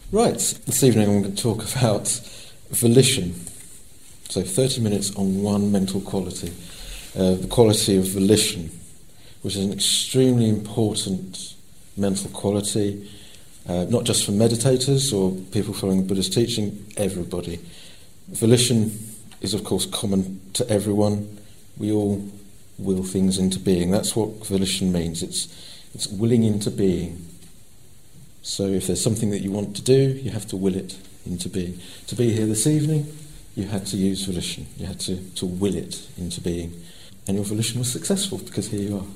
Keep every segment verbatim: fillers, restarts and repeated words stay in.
Right, this evening I'm going to talk about volition. So thirty minutes on one mental quality, uh, the quality of volition, which is an extremely important mental quality, uh, not just for meditators or people following Buddha's teaching, everybody. Volition is of course common to everyone. We all will things into being. That's what volition means. It's it's willing into being. So if there's something that you want to do, you have to will it into being. To be here this evening, you had to use volition. You had to, to will it into being. And your volition was successful because here you are.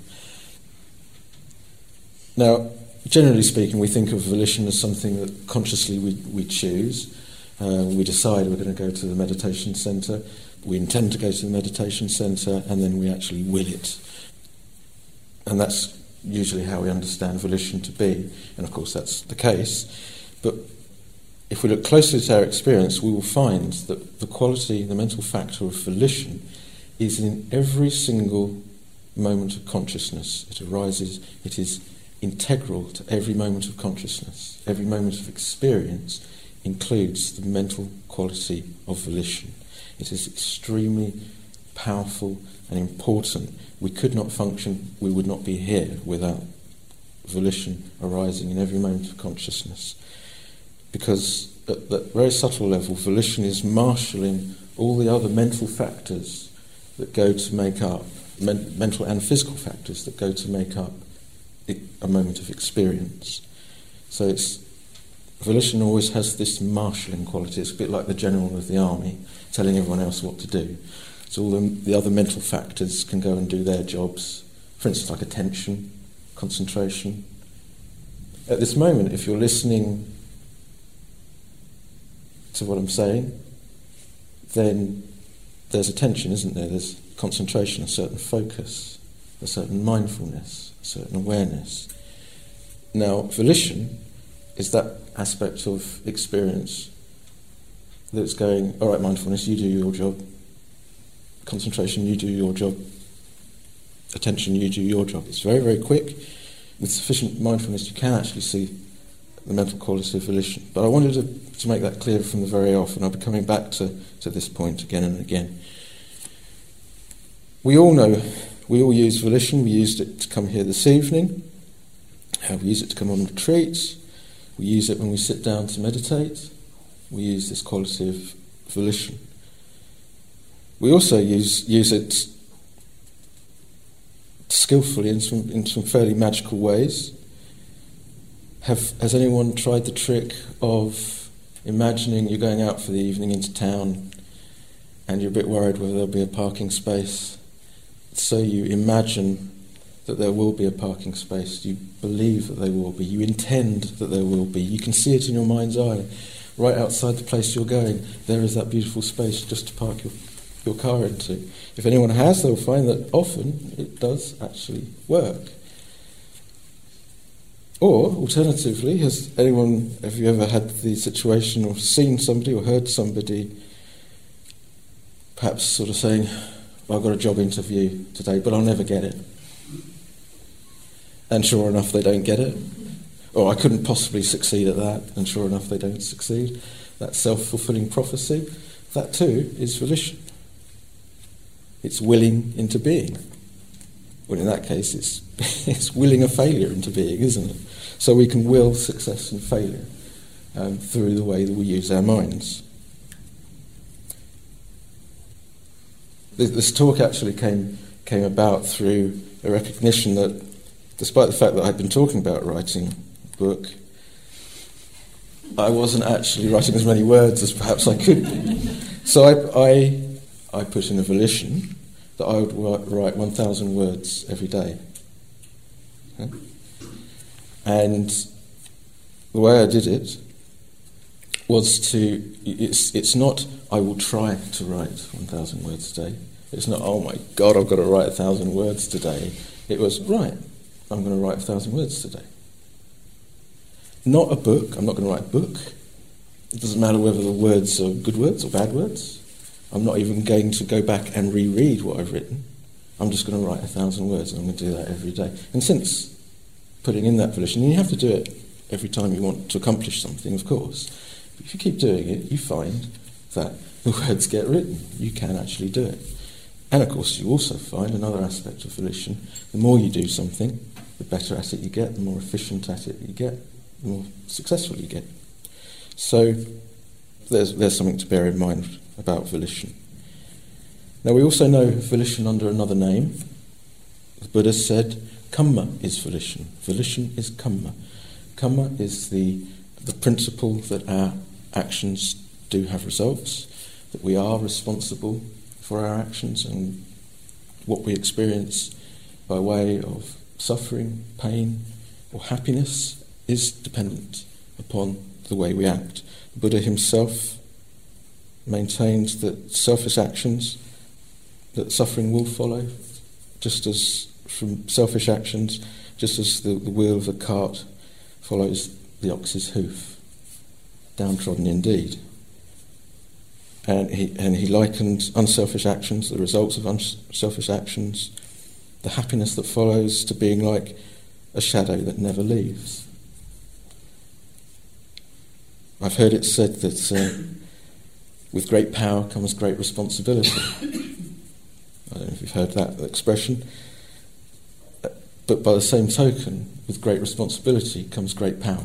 Now, generally speaking, we think of volition as something that consciously we, we choose. Uh, we decide we're going to go to the meditation centre. We intend to go to the meditation centre, and then we actually will it. And that's usually how we understand volition to be, and of course that's the case. But if we look closely at our experience, we will find that the quality, the mental factor of volition is in every single moment of consciousness. It arises, it is integral to every moment of consciousness. Every moment of experience includes the mental quality of volition. It is extremely powerful and important. We could not function, we would not be here without volition arising in every moment of consciousness. Because at that very subtle level, volition is marshalling all the other mental factors that go to make up, men- mental and physical factors that go to make up a moment of experience. So it's volition always has this marshalling quality. It's a bit like the general of the army telling everyone else what to do. So all the, the other mental factors can go and do their jobs. For instance, like attention, concentration. At this moment, if you're listening to what I'm saying, then there's attention, isn't there? There's concentration, a certain focus, a certain mindfulness, a certain awareness. Now, volition is that aspect of experience that's going, all right, mindfulness, you do your job. Concentration, you do your job. Attention, you do your job. It's very, very quick. With sufficient mindfulness, you can actually see the mental quality of volition. But I wanted to, to make that clear from the very off, and I'll be coming back to, to this point again and again. We all know, we all use volition. We used it to come here this evening. Uh, we use it to come on retreats. We use it when we sit down to meditate. We use this quality of volition. We also use use it skillfully in some in some fairly magical ways. Have has anyone tried the trick of imagining you're going out for the evening into town and you're a bit worried whether there'll be a parking space? So you imagine that there will be a parking space. You believe that there will be. You intend that there will be. You can see it in your mind's eye. Right outside the place you're going, there is that beautiful space just to park your your car into. If anyone has, they'll find that often it does actually work. Or, alternatively, has anyone, have you ever had the situation or seen somebody or heard somebody perhaps sort of saying, well, I've got a job interview today, but I'll never get it. And sure enough, they don't get it. Or I couldn't possibly succeed at that, and sure enough, they don't succeed. That self-fulfilling prophecy, that too is volition. It's willing into being. Well, in that case, it's it's willing a failure into being, isn't it? So we can will success and failure um, through the way that we use our minds. This, this talk actually came came about through a recognition that, despite the fact that I'd been talking about writing a book, I wasn't actually writing as many words as perhaps I could be. So I, I I put in a volition that I would write one thousand words every day. Okay? And the way I did it was to, it's it's not, I will try to write one thousand words a day. It's not, oh my God, I've got to write one thousand words today. It was, right, I'm going to write one thousand words today. Not a book. I'm not going to write a book. It doesn't matter whether the words are good words or bad words. I'm not even going to go back and reread what I've written. I'm just going to write a thousand words, and I'm going to do that every day. And since putting in that volition, and you have to do it every time you want to accomplish something, of course. But if you keep doing it, you find that the words get written. You can actually do it. And of course, you also find another aspect of volition. The more you do something, the better at it you get, the more efficient at it you get, the more successful you get. So there's, there's something to bear in mind about volition. Now, we also know volition under another name. The Buddha said, Kamma is volition. Volition is Kamma. Kamma is the, the principle that our actions do have results, that we are responsible for our actions, and what we experience by way of suffering, pain, or happiness is dependent upon the way we act. The Buddha himself maintains that selfish actions, that suffering will follow, just as from selfish actions, just as the, the wheel of the cart follows the ox's hoof, downtrodden indeed. And he, and he likened unselfish actions, the results of unselfish actions, the happiness that follows, to being like a shadow that never leaves. I've heard it said that uh, with great power comes great responsibility. I don't know if you've heard that expression. But by the same token, with great responsibility comes great power.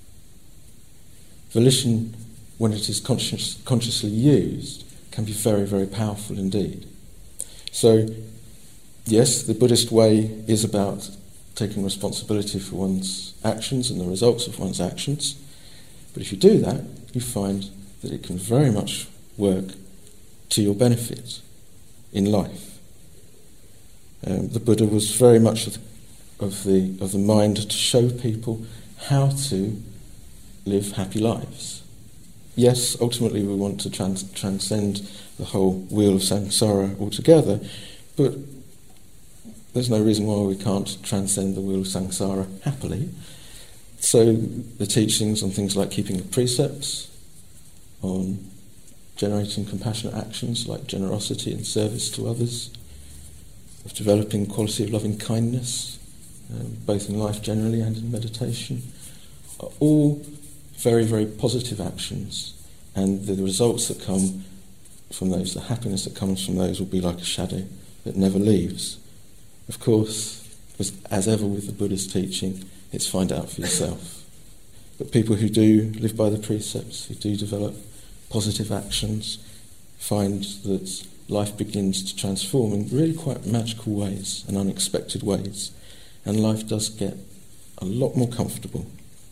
Volition, when it is conscious, consciously used, can be very, very powerful indeed. So, yes, the Buddhist way is about taking responsibility for one's actions and the results of one's actions. But if you do that, you find that it can very much work to your benefit in life. Um, the Buddha was very much of the, of the of the mind to show people how to live happy lives. Yes, ultimately we want to trans- transcend the whole wheel of samsara altogether, but there's no reason why we can't transcend the wheel of samsara happily. So the teachings on things like keeping the precepts, on generating compassionate actions like generosity and service to others, of developing quality of loving kindness, um, both in life generally and in meditation, are all very, very positive actions, and the results that come from those, the happiness that comes from those, will be like a shadow that never leaves. Of course, as, as ever with the Buddha's teaching, it's find out for yourself. But people who do live by the precepts, who do develop positive actions, find that life begins to transform in really quite magical ways and unexpected ways, and life does get a lot more comfortable.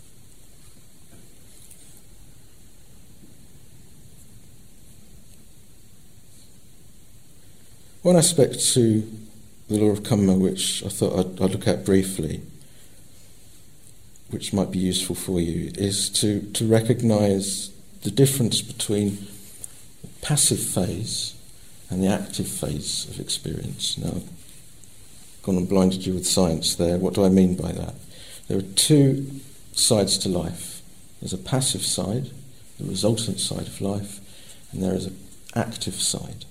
One aspect to the law of Kamma which I thought I'd, I'd look at briefly, which might be useful for you, is to, to recognise the difference between the passive phase and the active phase of experience. Now, I've gone and blinded you with science there. What do I mean by that? There are two sides to life. There's a passive side, the resultant side of life, and there is an active side.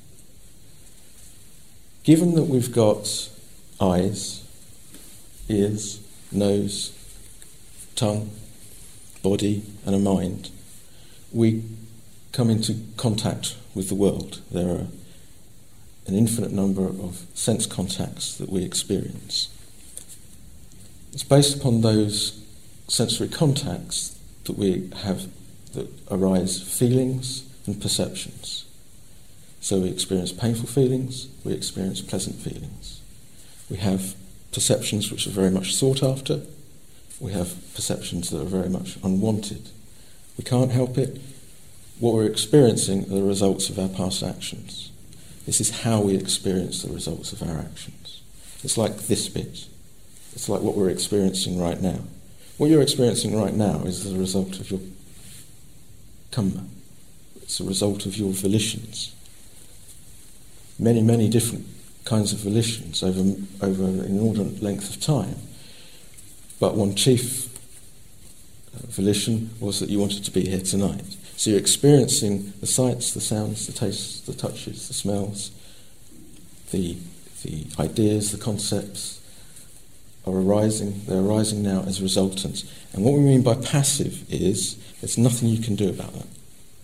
Given that we've got eyes, ears, nose, tongue, body, and a mind, we come into contact with the world. There are an infinite number of sense contacts that we experience. It's based upon those sensory contacts that we have that arise feelings and perceptions. So we experience painful feelings, we experience pleasant feelings. We have perceptions which are very much sought after, we have perceptions that are very much unwanted. We can't help it. What we're experiencing are the results of our past actions. This is how we experience the results of our actions. It's like this bit. It's like what we're experiencing right now. What you're experiencing right now is the result of your kamma. It's a result of your volitions. Many, many different kinds of volitions over, over an inordinate length of time. But one chief volition was that you wanted to be here tonight. So you're experiencing the sights, the sounds, the tastes, the touches, the smells, the, the ideas, the concepts, are arising, they're arising now as resultants. And what we mean by passive is there's nothing you can do about that.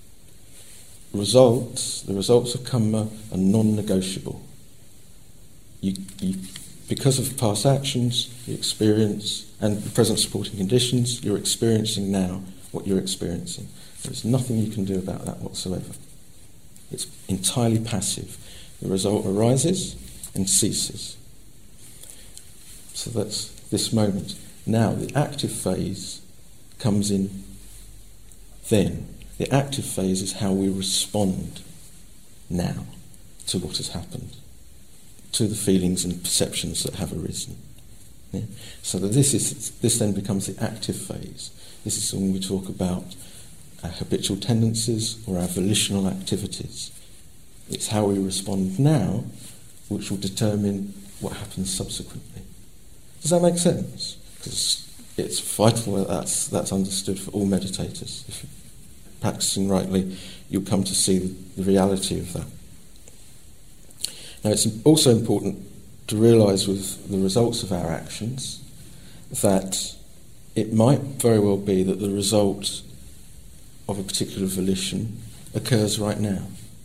Results, the results of karma are non-negotiable. You, you, because of past actions, you experience, and the present supporting conditions, you're experiencing now what you're experiencing. There's nothing you can do about that whatsoever. It's entirely passive. The result arises and ceases. So that's this moment. Now, the active phase comes in then. The active phase is how we respond now to what has happened, to the feelings and perceptions that have arisen. Yeah? So that this is this then becomes the active phase. This is when we talk about our habitual tendencies or our volitional activities. It's how we respond now which will determine what happens subsequently. Does that make sense? Because it's vital that that's, that's understood for all meditators. If you're practicing rightly, you'll come to see the reality of that. Now, it's also important to realise with the results of our actions that it might very well be that the result of a particular volition occurs right now.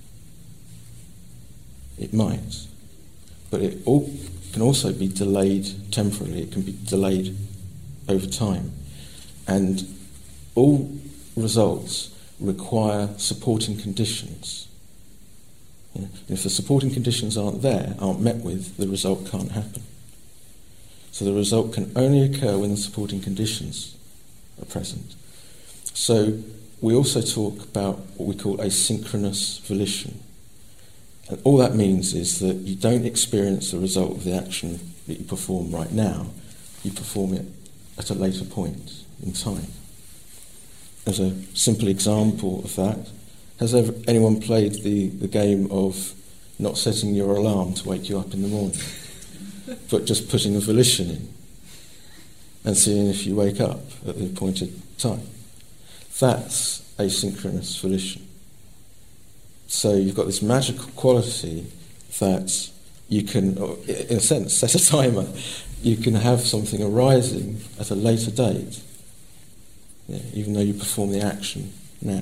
It might. But it all can also be delayed temporarily. It can be delayed over time. And all results require supporting conditions. Yeah. If the supporting conditions aren't there, aren't met with, the result can't happen. So the result can only occur when the supporting conditions are present. So we also talk about what we call asynchronous volition. And all that means is that you don't experience the result of the action that you perform right now. You perform it at a later point in time. As a simple example of that, has ever, anyone played the, the game of not setting your alarm to wake you up in the morning, but just putting a volition in and seeing if you wake up at the appointed time? That's asynchronous volition. So you've got this magical quality that you can, in a sense, set a timer. You can have something arising at a later date, yeah, even though you perform the action now.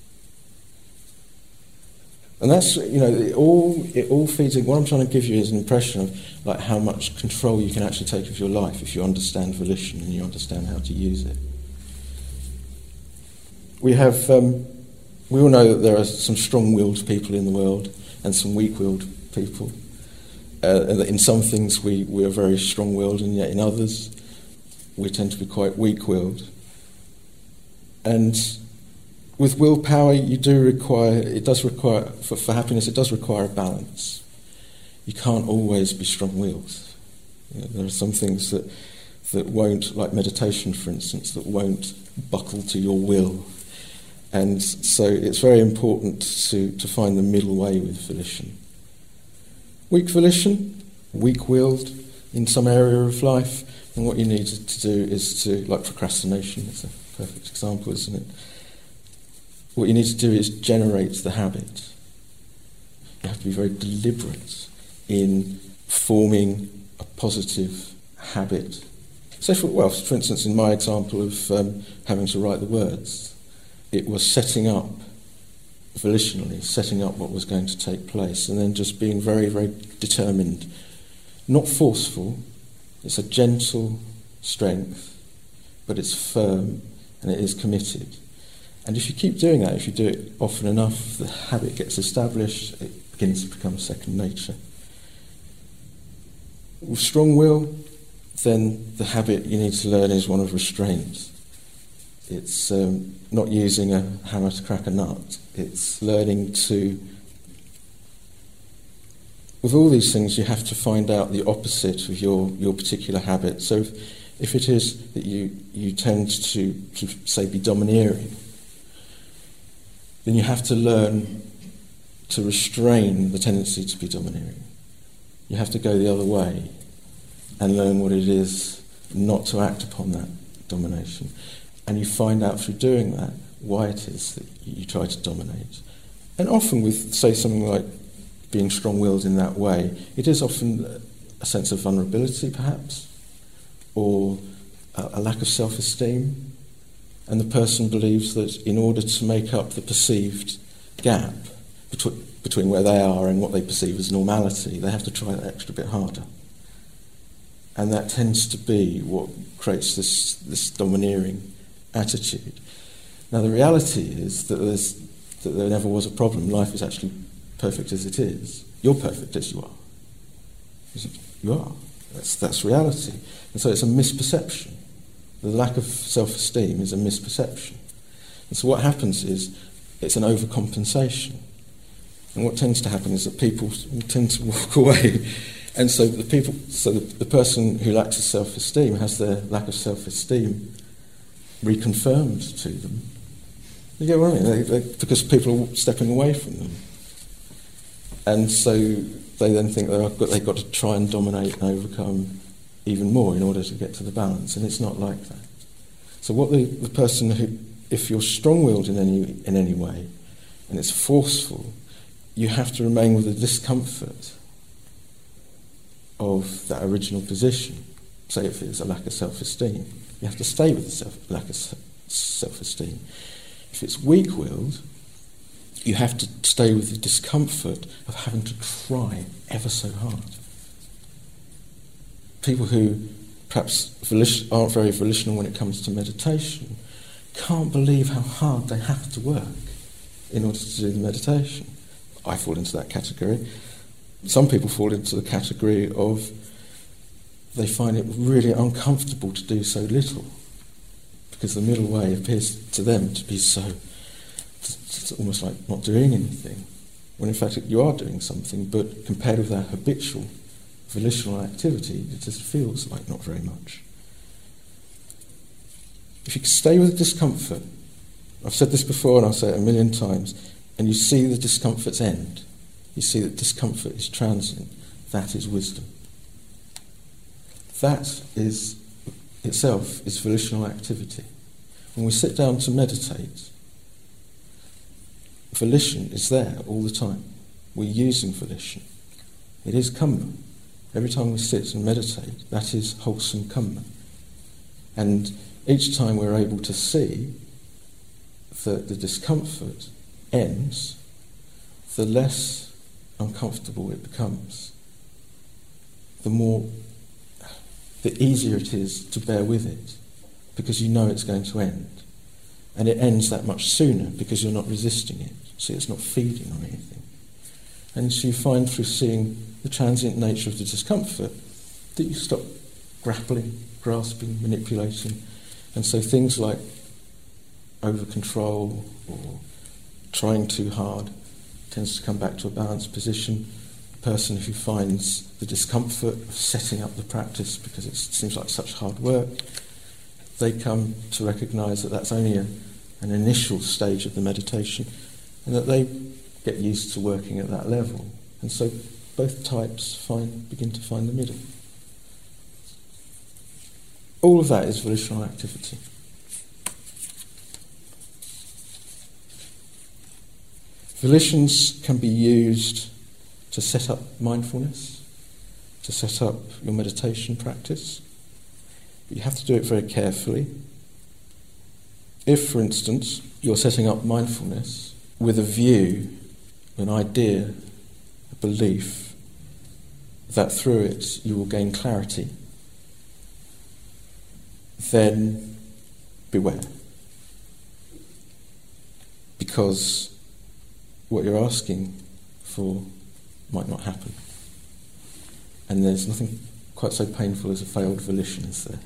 And that's, you know, it all it all feeds in. What I'm trying to give you is an impression of like how much control you can actually take of your life if you understand volition and you understand how to use it. We have, um, we all know that there are some strong-willed people in the world and some weak-willed people. Uh, and that in some things we, we are very strong-willed, and yet in others we tend to be quite weak-willed. And with willpower, you do require, it does require, for, for happiness, it does require a balance. You can't always be strong-willed. You know, there are some things that, that won't, like meditation, for instance, that won't buckle to your will. And so it's very important to, to find the middle way with volition. Weak volition, weak-willed in some area of life, and what you need to do is to, like procrastination, it's a perfect example, isn't it? What you need to do is generate the habit. You have to be very deliberate in forming a positive habit. So, for, well, for instance, in my example of um, having to write the words, it was setting up, volitionally, setting up what was going to take place, and then just being very, very determined. Not forceful, it's a gentle strength, but it's firm and it is committed. And if you keep doing that, if you do it often enough, the habit gets established, it begins to become second nature. With strong will, then the habit you need to learn is one of restraint. It's um, not using a hammer to crack a nut. It's learning to... With all these things, you have to find out the opposite of your, your particular habit. So if, if it is that you, you tend to, to, say, be domineering, then you have to learn to restrain the tendency to be domineering. You have to go the other way and learn what it is not to act upon that domination. And you find out through doing that why it is that you try to dominate. And often with, say, something like being strong-willed in that way, it is often a sense of vulnerability, perhaps, or a, a lack of self-esteem, and the person believes that in order to make up the perceived gap between, between where they are and what they perceive as normality, they have to try that extra bit harder. And that tends to be what creates this, this domineering attitude. Now, the reality is that, there's, that there never was a problem. Life is actually perfect as it is. You're perfect as you are. You are. That's, that's reality. And so it's a misperception. The lack of self-esteem is a misperception. And so what happens is it's an overcompensation. And what tends to happen is that people tend to walk away. And so the people, so the, the person who lacks self-esteem has their lack of self-esteem reconfirmed to them. You get what I mean? They, they, because people are stepping away from them. And so they then think they've got, they've got to try and dominate and overcome even more in order to get to the balance, and it's not like that. So what the, the person who, if you're strong-willed in any, in any way, and it's forceful, you have to remain with the discomfort of that original position. Say if it's a lack of self-esteem, you have to stay with the self, lack of self-esteem. If it's weak-willed, you have to stay with the discomfort of having to try ever so hard. People who perhaps volition, aren't very volitional when it comes to meditation can't believe how hard they have to work in order to do the meditation. I fall into that category. Some people fall into the category of they find it really uncomfortable to do so little because the middle way appears to them to be so, it's almost like not doing anything, when in fact you are doing something, but compared with our habitual volitional activity, it just feels like not very much. If you stay with discomfort, I've said this before and I'll say it a million times, and you see the discomfort's end, you see that discomfort is transient, that is wisdom. That is itself is volitional activity. When we sit down to meditate, volition is there all the time. We're using volition. It is kamma. Every time we sit and meditate, that is wholesome kamma. And each time we're able to see that the discomfort ends, the less uncomfortable it becomes. The more, the easier it is to bear with it, because you know it's going to end. And it ends that much sooner because you're not resisting it. See, it's not feeding on anything. And so you find through seeing the transient nature of the discomfort that you stop grappling, grasping, manipulating. And so things like over-control or trying too hard tends to come back to a balanced position. The person who finds the discomfort of setting up the practice because it seems like such hard work, they come to recognise that that's only a, an initial stage of the meditation and that they get used to working at that level. And so both types find, begin to find the middle. All of that is volitional activity. Volitions can be used to set up mindfulness, to set up your meditation practice. But you have to do it very carefully. If, for instance, you're setting up mindfulness with a view, an idea, a belief, that through it you will gain clarity, then beware. Because what you're asking for might not happen. And there's nothing quite so painful as a failed volition, is there?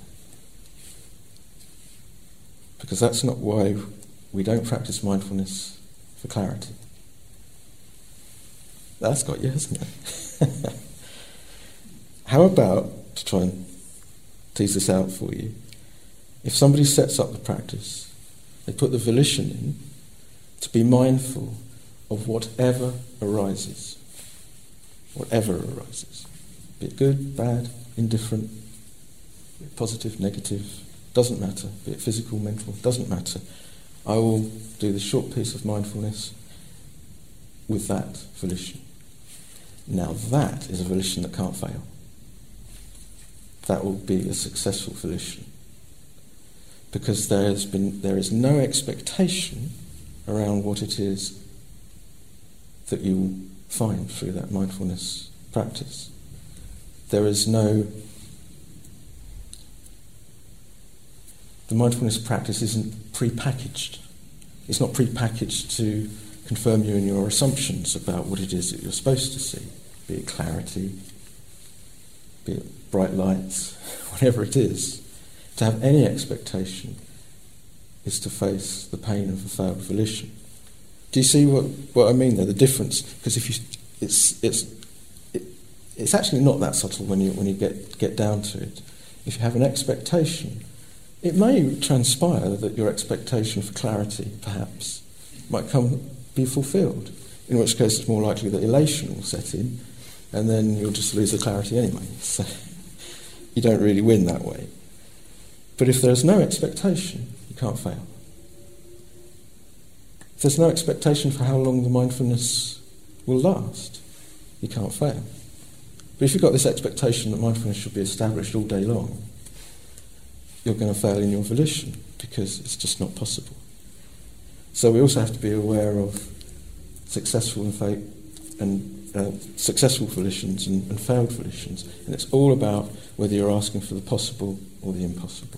Because that's not why we don't practice mindfulness for clarity. That's got you, hasn't it? How about, to try and tease this out for you, if somebody sets up the practice, they put the volition in to be mindful of whatever arises. Whatever arises. Be it good, bad, indifferent, be it positive, negative, doesn't matter. Be it physical, mental, doesn't matter. I will do this short piece of mindfulness with that volition. Now that is a volition that can't fail. that will be a successful volition. Because there has been, there is no expectation around what it is that you will find through that mindfulness practice. There is no... The mindfulness practice isn't pre-packaged. It's not pre-packaged to confirm you in your assumptions about what it is that you're supposed to see, be it clarity, be it bright lights, whatever it is. To have any expectation is to face the pain of a failed volition. Do you see what, what I mean there? The difference, because if you, it's it's it, it's actually not that subtle when you when you get get down to it. If you have an expectation, it may transpire that your expectation for clarity, perhaps, might come be fulfilled. In which case, it's more likely that elation will set in, and then you'll just lose the clarity anyway. So you don't really win that way. But if there's no expectation, you can't fail. If there's no expectation for how long the mindfulness will last, you can't fail. But if you've got this expectation that mindfulness should be established all day long, you're going to fail in your volition because it's just not possible. So we also have to be aware of successful and, fa- and uh, successful volitions and, and failed volitions, and it's all about whether you're asking for the possible or the impossible.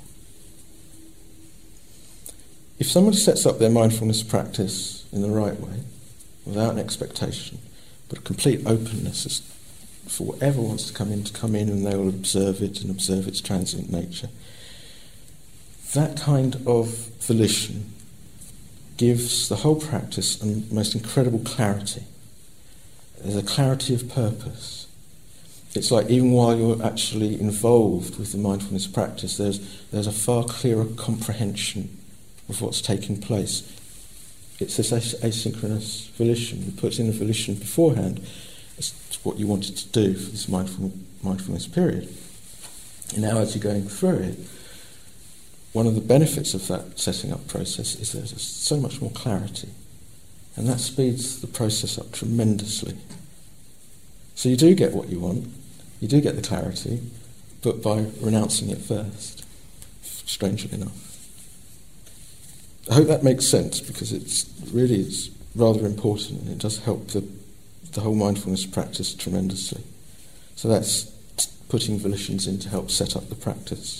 If somebody sets up their mindfulness practice in the right way, without an expectation, but a complete openness as for whatever wants to come in to come in, and they will observe it and observe its transient nature, that kind of volition gives the whole practice a most incredible clarity. There's a clarity of purpose. It's like even while you're actually involved with the mindfulness practice, there's there's a far clearer comprehension of what's taking place. It's this as- asynchronous volition. You put in a volition beforehand. It's what you wanted to do for this mindful, mindfulness period. And now as you're going through it, one of the benefits of that setting up process is there's so much more clarity. And that speeds the process up tremendously. So you do get what you want, you do get the clarity, but by renouncing it first, strangely enough. I hope that makes sense, because it's really it's rather important, and it does help the, the whole mindfulness practice tremendously. So that's t- putting volitions in to help set up the practice.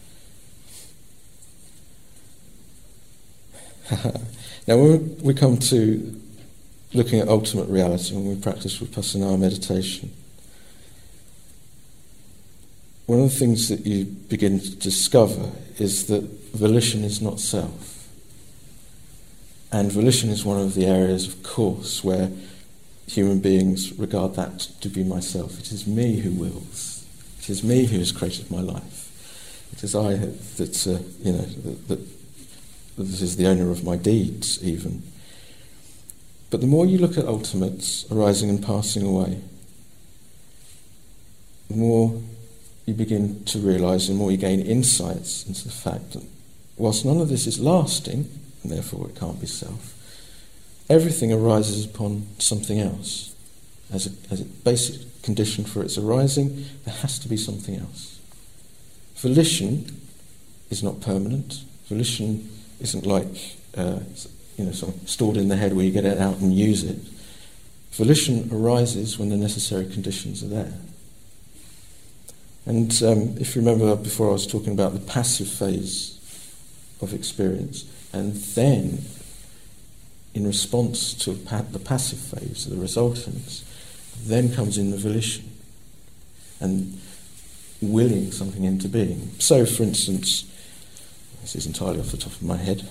Now when we come to looking at ultimate reality, when we practice Vipassana meditation, one of the things that you begin to discover is that volition is not self. And volition is one of the areas, of course, where human beings regard that to be myself. It is me who wills. It is me who has created my life. It is I that, uh, you know, that, that This is the owner of my deeds, even. But the more you look at ultimates arising and passing away, the more you begin to realise, the more you gain insights into the fact that whilst none of this is lasting, and therefore it can't be self, everything arises upon something else. As a, as a basic condition for its arising, there has to be something else. Volition is not permanent. Volition isn't like uh, you know, sort of stored in the head where you get it out and use it. Volition arises when the necessary conditions are there. And um, if you remember before, I was talking about the passive phase of experience, and then in response to pa- the passive phase, the resultants, then comes in the volition and willing something into being. So, for instance, this is entirely off the top of my head,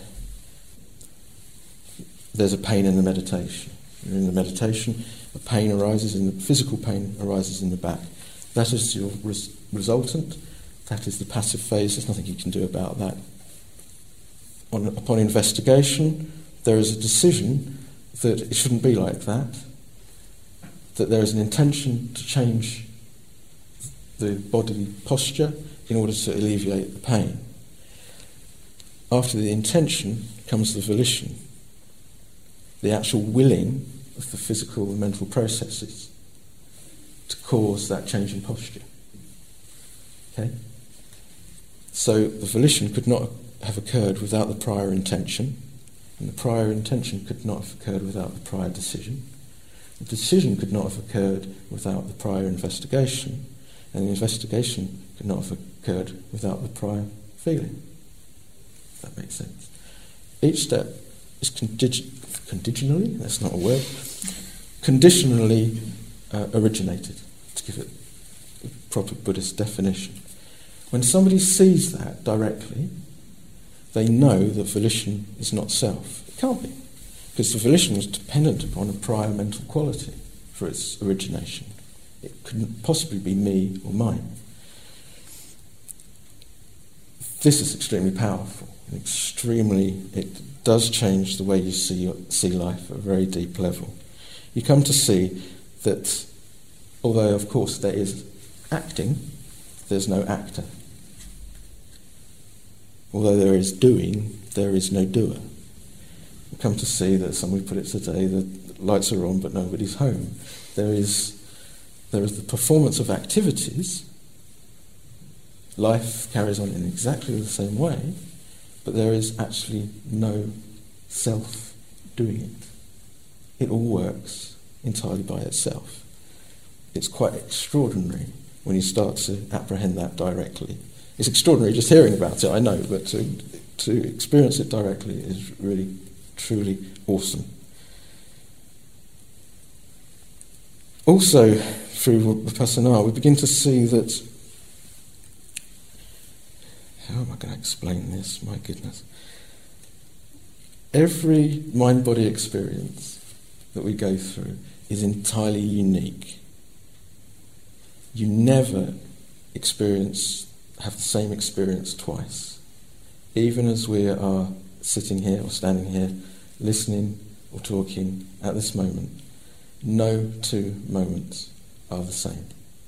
there's a pain in the meditation. You're in the meditation, a pain arises, in the physical pain arises in the back. That is your res- resultant. That is the passive phase. There's nothing you can do about that. On, upon investigation, there is a decision that it shouldn't be like that, that there is an intention to change the bodily posture in order to alleviate the pain. After the intention comes the volition, the actual willing of the physical and mental processes to cause that change in posture. Okay? So the volition could not have occurred without the prior intention, and the prior intention could not have occurred without the prior decision. The decision could not have occurred without the prior investigation, and the investigation could not have occurred without the prior feeling. If that makes sense. Each step is condig- conditionally, that's not a word, conditionally uh, originated, to give it a proper Buddhist definition. When somebody sees that directly, they know that volition is not self. It can't be, because the volition was dependent upon a prior mental quality for its origination. It couldn't possibly be me or mine. This is extremely powerful, and extremely, it does change the way you see, see life at a very deep level. You come to see that, although of course there is acting, there's no actor. Although there is doing, there is no doer. You come to see that, somebody put it today, the lights are on but nobody's home. There is, there is the performance of activities. Life carries on in exactly the same way, but there is actually no self doing it. It all works entirely by itself. It's quite extraordinary when you start to apprehend that directly. It's extraordinary just hearing about it, I know, but to, to experience it directly is really, truly awesome. Also, through Vipassana, we begin to see that... How am I going to explain this? My goodness. Every mind-body experience that we go through is entirely unique. You never experience, have the same experience twice. Even as we are sitting here or standing here, listening or talking at this moment, no two moments are the same.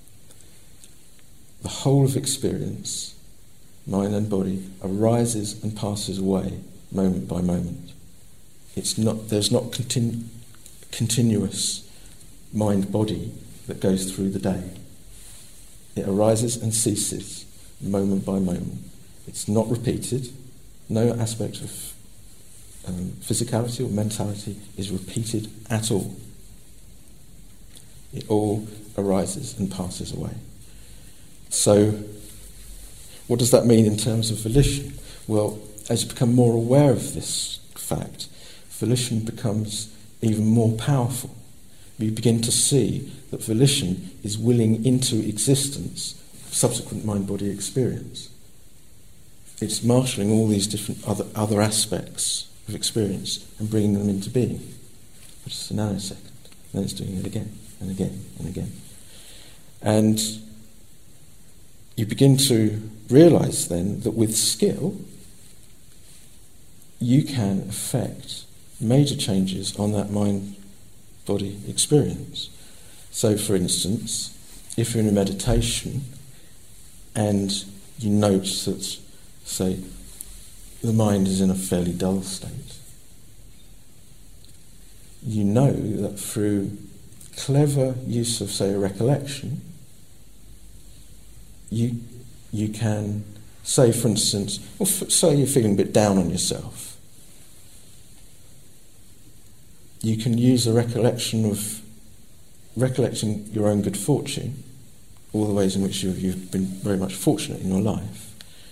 The whole of experience, mind and body, arises and passes away moment by moment. It's not, there's not continu- continuous mind-body that goes through the day. It arises and ceases moment by moment. It's not repeated. No aspect of um, physicality or mentality is repeated at all. It all arises and passes away. So, what does that mean in terms of volition? Well, as you become more aware of this fact, volition becomes even more powerful. You begin to see that volition is willing into existence subsequent mind-body experience. It's marshalling all these different other, other aspects of experience and bringing them into being for just a nanosecond. Then it's doing it again and again and again. And you begin to realise then that with skill, you can affect major changes on that mind-body experience. So, for instance, if you're in a meditation and you note that, say, the mind is in a fairly dull state, you know that through clever use of, say, a recollection, you you can say, for instance, well, f- say you're feeling a bit down on yourself. You can use a recollection of recollecting your own good fortune, all the ways in which you, you've been very much fortunate in your life.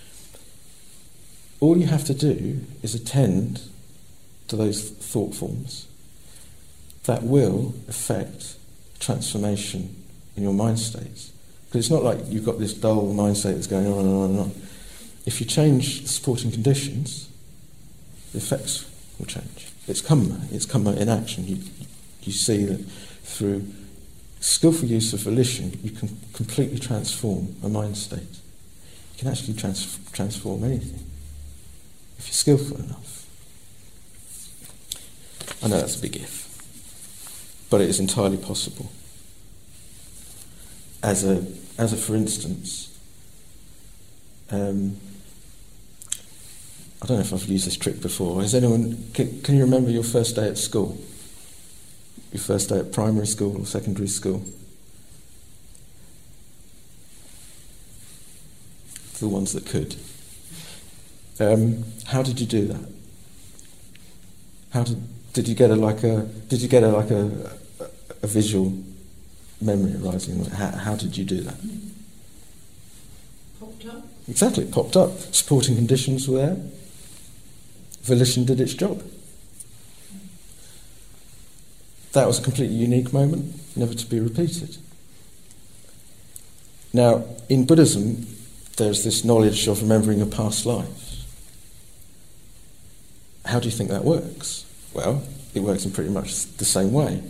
All you have to do is attend to those thought forms that will affect transformation in your mind states. Because it's not like you've got this dull mind state that's going on and on and on. If you change the supporting conditions, the effects will change. It's karma. It's karma in action. You, you see that through skillful use of volition, you can completely transform a mind state. You can actually trans- transform anything if you're skillful enough. I know that's a big if, but it is entirely possible. As a, as a for instance, um, I don't know if I've used this trick before. Has anyone? Can, can you remember your first day at school? Your first day at primary school or secondary school? the ones that could. Um, how did you do that? How did did you get a like a did you get a like a a, a visual memory arising? How, how did you do that? Popped up. Exactly, it popped up. Supporting conditions were there. Volition did its job. That was a completely unique moment, never to be repeated. Now, in Buddhism, there's this knowledge of remembering a past life. How do you think that works? Well, it works in pretty much the same way.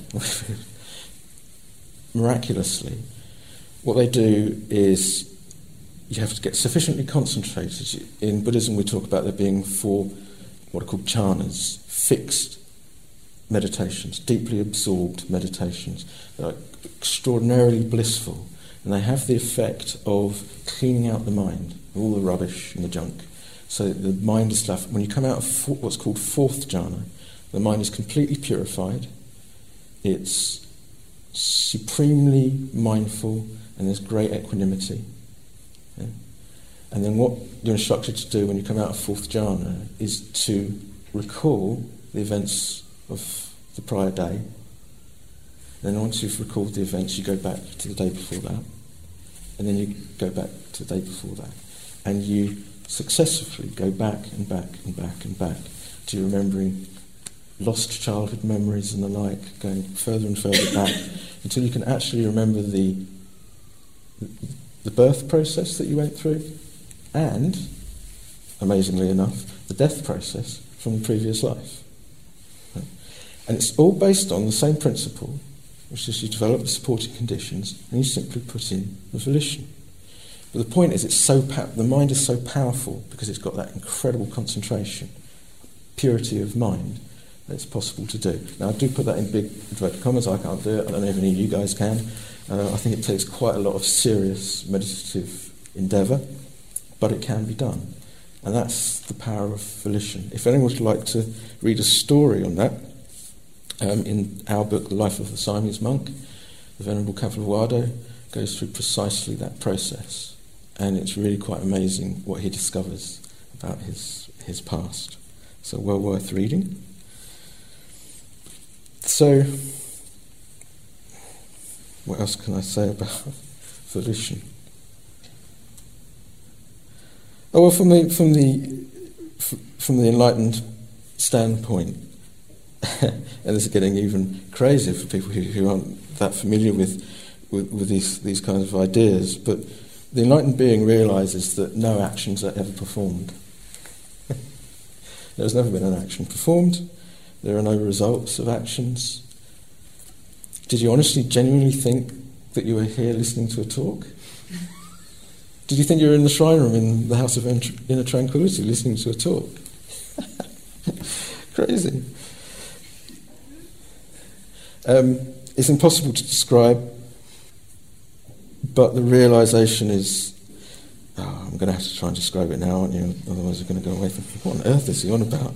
Miraculously, what they do is you have to get sufficiently concentrated. In Buddhism, we talk about there being four what are called jhanas, fixed meditations, deeply absorbed meditations that are extraordinarily blissful, and they have the effect of cleaning out the mind, all the rubbish and the junk. So the mind is left, when you come out of what's called fourth jhana, the mind is completely purified, it's supremely mindful, and there's great equanimity. Yeah? And then what you're instructed to do when you come out of fourth jhana is to recall the events of the prior day. Then once you've recalled the events, you go back to the day before that. And then you go back to the day before that. And you successively go back and back and back and back to remembering lost childhood memories and the like, going further and further back until you can actually remember the the birth process that you went through and, amazingly enough, the death process from the previous life. And it's all based on the same principle, which is you develop the supporting conditions and you simply put in the volition. But the point is, it's so pow- the mind is so powerful because it's got that incredible concentration, purity of mind, that it's possible to do. Now, I do put that in big inverted commas. I can't do it. I don't know if any of you guys can. Uh, I think it takes quite a lot of serious meditative endeavour, but it can be done. And that's the power of volition. If anyone would like to read a story on that, um, in our book, The Life of the Siamese Monk, the Venerable Kavalawado goes through precisely that process. And it's really quite amazing what he discovers about his his past. So well worth reading. So, what else can I say about volition? Oh well, from the from the from the enlightened standpoint, and this is getting even crazier for people who, who aren't that familiar with, with with these these kinds of ideas. But the enlightened being realizes that no actions are ever performed. There's never been an action performed. There are no results of actions. Did you honestly, genuinely think that you were here listening to a talk? Did you think you were in the shrine room in the House of Inner Tranquility listening to a talk? Crazy. Um, it's impossible to describe, but the realisation is, oh, I'm going to have to try and describe it now, aren't you? Otherwise we're going to go away from, what on earth is he on about?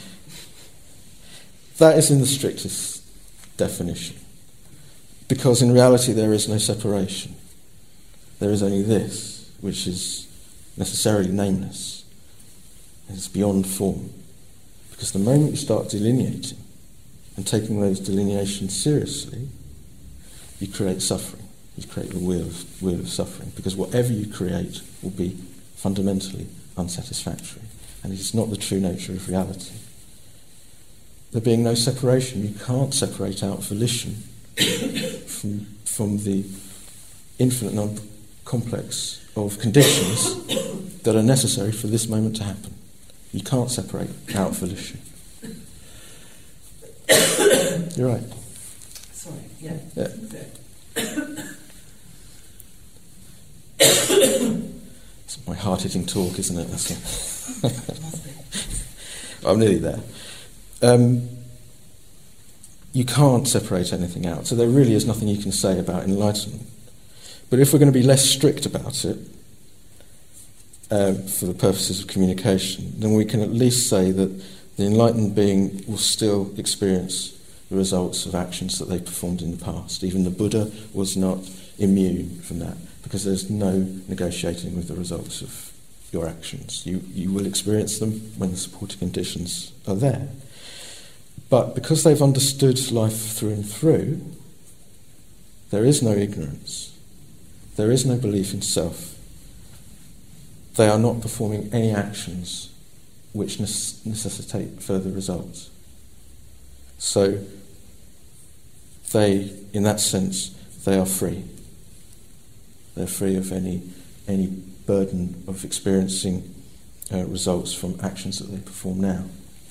That is in the strictest definition. Because in reality there is no separation. There is only this, which is necessarily nameless. It's beyond form. Because the moment you start delineating and taking those delineations seriously, you create suffering. You create the wheel of, wheel of suffering. Because whatever you create will be fundamentally unsatisfactory. And it is not the true nature of reality. There being no separation, you can't separate out volition from, from the infinite number complex of conditions that are necessary for this moment to happen. You can't separate out volition. You're right. Sorry, yeah. Yeah. It's my hard-hitting talk, isn't it? That's it. I'm nearly there. Um, you can't separate anything out, so there really is nothing you can say about enlightenment. But if we're going to be less strict about it, um, for the purposes of communication, then we can at least say that the enlightened being will still experience the results of actions that they performed in the past. Even the Buddha was not immune from that, because there's no negotiating with the results of your actions. You, you will experience them when the supporting conditions are there. But because they've understood life through and through, there is no ignorance. There is no belief in self. They are not performing any actions which necessitate further results. So they, in that sense, they are free. They're free of any any burden of experiencing uh, results from actions that they perform now.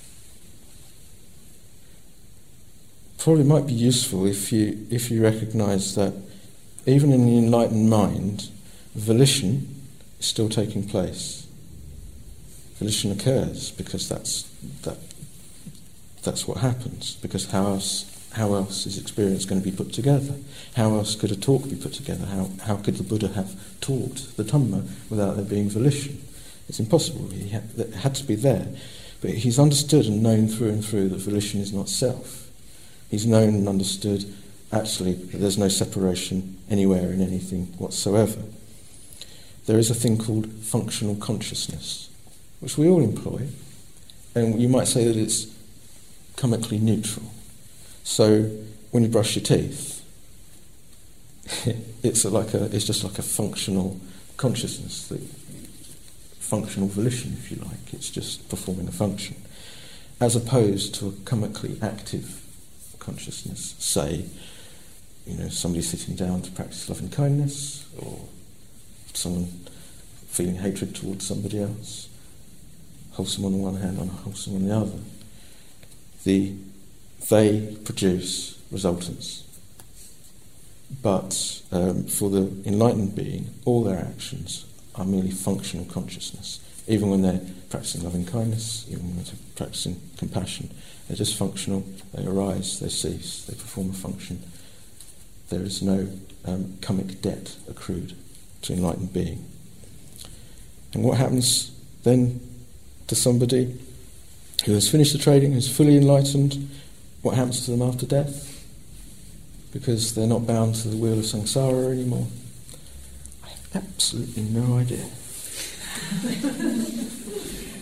Probably might be useful if you if you recognise that even in the enlightened mind, volition is still taking place. Volition occurs because that's that that's what happens. Because how else how else is experience going to be put together? How else could a talk be put together? How how could the Buddha have taught the Dhamma without there being volition? It's impossible. He had, it had to be there. But he's understood and known through and through that volition is not self. He's known and understood actually that there's no separation anywhere in anything whatsoever. There is a thing called functional consciousness, which we all employ, and you might say that it's comically neutral. So when you brush your teeth, it's like a it's just like a functional consciousness, the functional volition, if you like. It's just performing a function, as opposed to a comically active consciousness. Say, you know, somebody sitting down to practice loving kindness, or someone feeling hatred towards somebody else, wholesome on the one hand, unwholesome on the other. The they produce resultants. But um, for the enlightened being, all their actions are merely functional consciousness. Even when they're practicing loving kindness, even when they're practicing compassion, they're just functional. They arise, they cease, they perform a function. There is no um, karmic debt accrued to enlightened being. And what happens then to somebody who has finished the training, who's fully enlightened? What happens to them after death? Because they're not bound to the wheel of samsara anymore. I have absolutely no idea.